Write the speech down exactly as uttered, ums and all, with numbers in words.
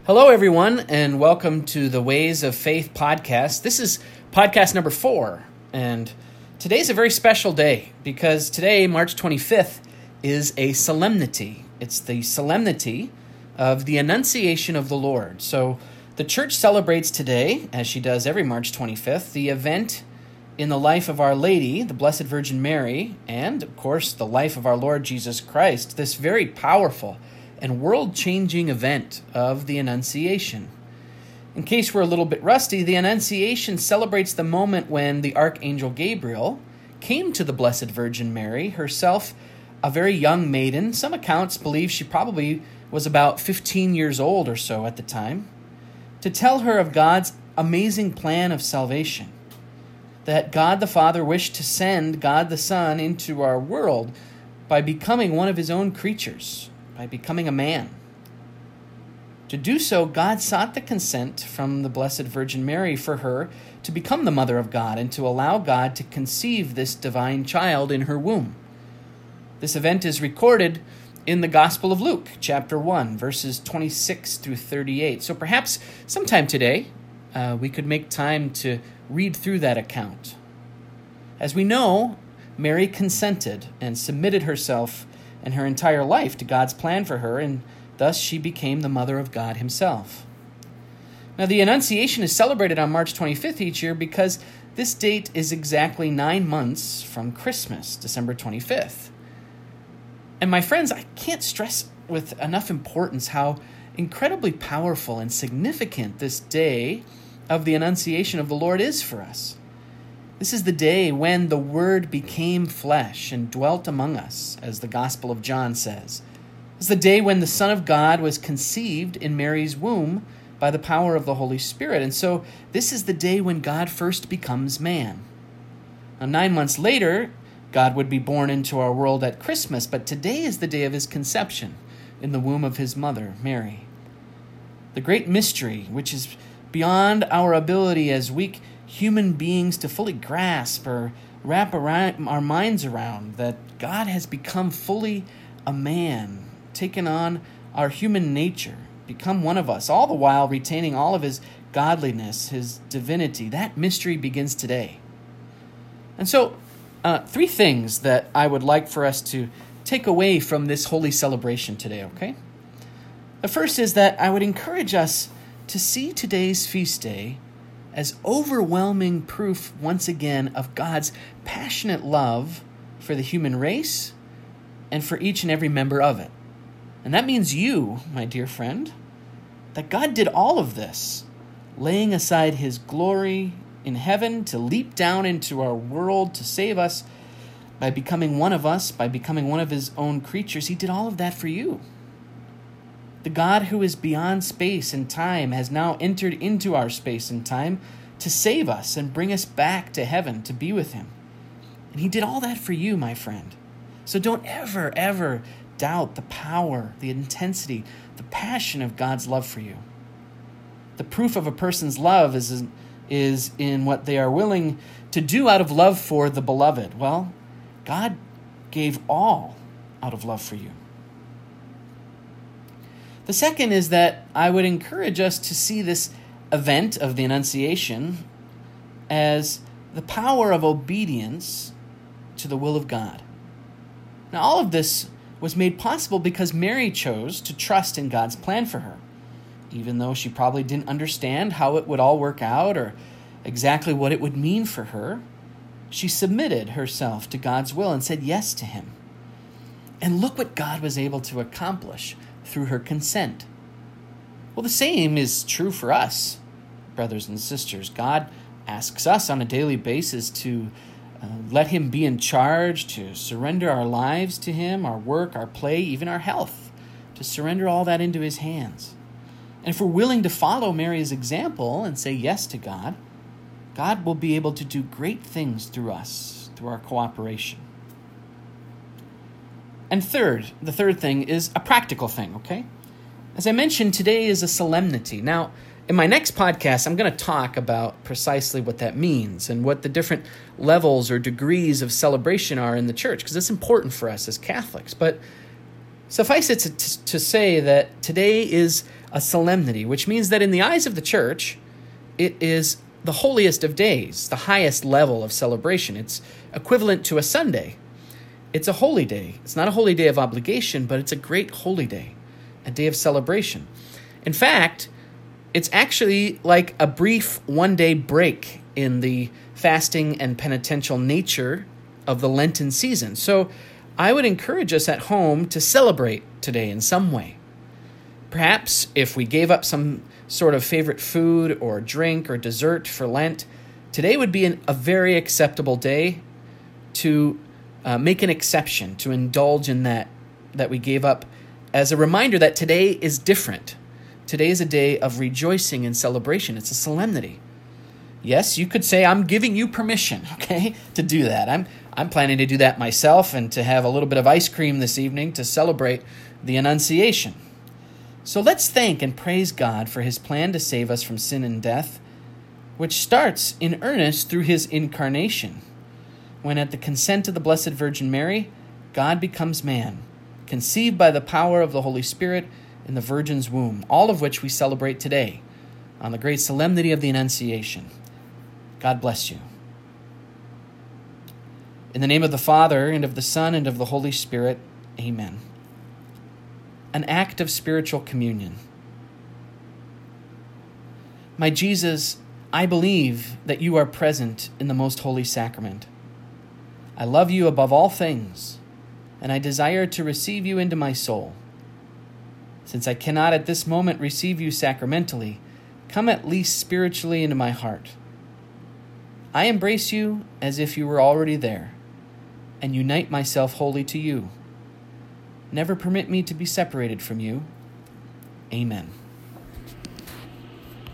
Hello, everyone, and welcome to the Ways of Faith podcast. This is podcast number four, and today's a very special day because today, March twenty-fifth, is a solemnity. It's the solemnity of the Annunciation of the Lord. So the church celebrates today, as she does every March twenty-fifth, the event in the life of Our Lady, the Blessed Virgin Mary, and, of course, the life of our Lord Jesus Christ, this very powerful and world-changing event of the Annunciation. In case we're a little bit rusty, the Annunciation celebrates the moment when the Archangel Gabriel came to the Blessed Virgin Mary, herself a very young maiden. Some accounts believe she probably was about fifteen years old or so at the time, to tell her of God's amazing plan of salvation, that God the Father wished to send God the Son into our world by becoming one of his own creatures, by becoming a man. To do so, God sought the consent from the Blessed Virgin Mary for her to become the Mother of God and to allow God to conceive this divine child in her womb. This event is recorded in the Gospel of Luke, chapter one, verses twenty-six through thirty-eight. So perhaps sometime today, uh, we could make time to read through that account. As we know, Mary consented and submitted herself and her entire life to God's plan for her, and thus she became the Mother of God himself. Now, the Annunciation is celebrated on March twenty-fifth each year because this date is exactly nine months from Christmas, December twenty-fifth. And my friends, I can't stress with enough importance how incredibly powerful and significant this day of the Annunciation of the Lord is for us. This is the day when the Word became flesh and dwelt among us, as the Gospel of John says. It's the day when the Son of God was conceived in Mary's womb by the power of the Holy Spirit. And so this is the day when God first becomes man. Now, nine months later, God would be born into our world at Christmas, but today is the day of his conception in the womb of his mother, Mary. The great mystery, which is beyond our ability as weak human beings to fully grasp or wrap around our minds around, that God has become fully a man, taken on our human nature, become one of us, all the while retaining all of his godliness, his divinity. That mystery begins today. And so, uh, three things that I would like for us to take away from this holy celebration today, okay? The first is that I would encourage us to see today's feast day as overwhelming proof, once again, of God's passionate love for the human race and for each and every member of it. And that means you, my dear friend, that God did all of this, laying aside his glory in heaven to leap down into our world to save us by becoming one of us, by becoming one of his own creatures. He did all of that for you. The God who is beyond space and time has now entered into our space and time to save us and bring us back to heaven to be with him. And he did all that for you, my friend. So don't ever, ever doubt the power, the intensity, the passion of God's love for you. The proof of a person's love is, is in what they are willing to do out of love for the beloved. Well, God gave all out of love for you. The second is that I would encourage us to see this event of the Annunciation as the power of obedience to the will of God. Now, all of this was made possible because Mary chose to trust in God's plan for her, even though she probably didn't understand how it would all work out or exactly what it would mean for her. She submitted herself to God's will and said yes to him. And look what God was able to accomplish through her consent. Well, the same is true for us, brothers and sisters. God asks us on a daily basis to uh, let him be in charge, to surrender our lives to him, our work, our play, even our health, to surrender all that into his hands. And if we're willing to follow Mary's example and say yes to God, God will be able to do great things through us, through our cooperation. And third, the third thing is a practical thing, okay? As I mentioned, today is a solemnity. Now, in my next podcast, I'm going to talk about precisely what that means and what the different levels or degrees of celebration are in the church, because it's important for us as Catholics. But Suffice it to, to say that today is a solemnity, which means that in the eyes of the church, it is the holiest of days, the highest level of celebration. It's equivalent to a Sunday. It's a holy day. It's not a holy day of obligation, but it's a great holy day, a day of celebration. In fact, it's actually like a brief one-day break in the fasting and penitential nature of the Lenten season. So I would encourage us at home to celebrate today in some way. Perhaps if we gave up some sort of favorite food or drink or dessert for Lent, today would be an, a very acceptable day to uh, make an exception, to indulge in that, that we gave up as a reminder that today is different. Today is a day of rejoicing and celebration. It's a solemnity. Yes, you could say, I'm giving you permission, okay, to do that. I'm I'm planning to do that myself and to have a little bit of ice cream this evening to celebrate the Annunciation. So let's thank and praise God for his plan to save us from sin and death, which starts in earnest through his incarnation, when at the consent of the Blessed Virgin Mary, God becomes man, conceived by the power of the Holy Spirit in the Virgin's womb, all of which we celebrate today on the great solemnity of the Annunciation. God bless you. In the name of the Father, and of the Son, and of the Holy Spirit, amen. An act of spiritual communion. My Jesus, I believe that you are present in the most holy sacrament. I love you above all things, and I desire to receive you into my soul. Since I cannot at this moment receive you sacramentally, come at least spiritually into my heart. I embrace you as if you were already there, and unite myself wholly to you. Never permit me to be separated from you. Amen.